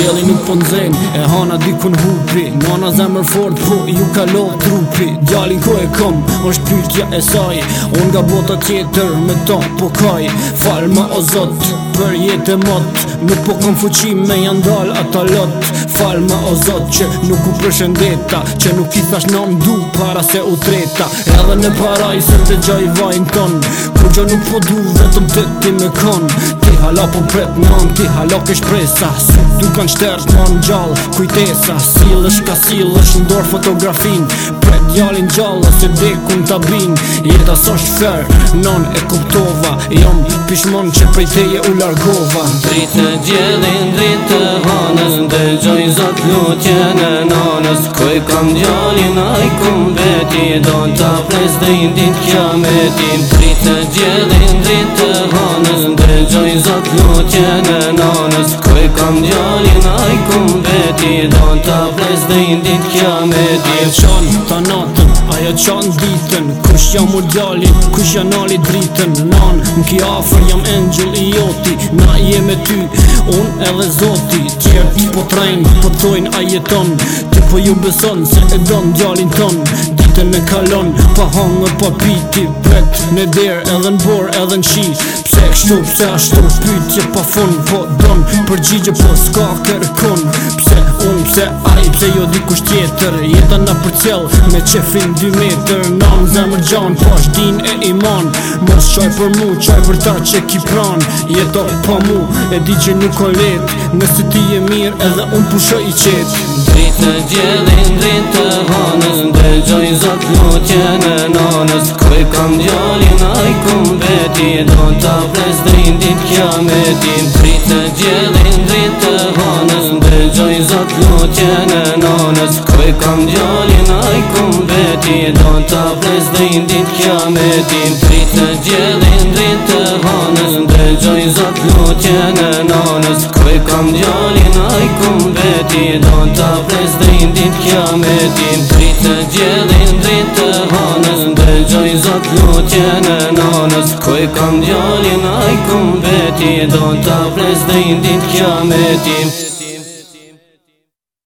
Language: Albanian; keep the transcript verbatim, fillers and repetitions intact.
Djeli nuk po nxen, e hana dikun hupi. Nana zemër fort, po ju ka lo trupi. Djalin ku e kom, është pyetja e saj. Unë nga bota tjetër, me ta po kaj. Fal ma o zot, për jetë e mot. Nuk po kom fuqi me janë dal ata lot. Fal ma o zot që nuk u përshëndeta, që nuk i thash nam du para se u treta. Edhe në paraj se të gjaj vajnë ton, kur gjo nuk po du vetëm të ti me kon. Ti hala po pret non, ti hala ke shpresa. Si du kanë shtert man gjall, kujtesa. Silësh ka silësh, ndor fotografin. Pret djalin gjall, ose dekun t'abin. Jeta s'osht fer, non e kuptova. Jom pishmon që prej teje u largova. Dritë djelin, dritë hanës, dëgjoj zot lutjen e nanës. Koj kam djalin, aj kum beti, do t'a pres dhe i dit kiametin. Dritë djelin, dritë hanës, dëgjoj zot lutjen e nanës. Koj kam djalin, aj kum beti, do t'a pres dhe i dit kiametin. Ajo qan ta natën, ajo qan ditën. Kush jam u djalin, kush jam nali dritën. Nan, m'ki afer jam angel i joti. Na jem e ty, unë edhe zoti. Tjerë po trejnë, po thojnë a jeton. Ti po ju beson se e don djalin ton. Ditën e kalon, pa hangër pa piti. Pret në der, edhe në bor, edhe në shi. Pse kështu, pse ashtu, pytje pa fun. Po don, përgjigje po s'ka kërkon. Pse unë, pse aj, pse jo dikush tjetër. Jeta na për cjell, me qefin dy metër. Nam zemër gjan, pash din e iman. Mos qaj për mu, qaj për ta që ki pran. Jeta pa mu, e di që nuk o let. Nëse ti je mirë, edhe unë pusho i qet. Dritë djelin, dritë hanës, dëgjoj zot lutjen e nanës. Koj kam djalin, aj kum beti, do t'a pres dhe i dit kiametin. Dritë djelin, dritë hanës, dëgjoj zot lutjen e nanës. Koj kam djalin, aj kum beti, do t'a pres dhe i dit kiametin. Dritë djelin, dritë hanës, dëgjoj zot lutjen e nanës. Koj kam djalin, aj kum beti, do t'a pres dhe i dit kiametin. Dritë djelin, dritë hanës, dëgjoj zot lutjen e nanës. Koj kam djalin, aj kum beti, do t'a pres dhe i dit kiametin.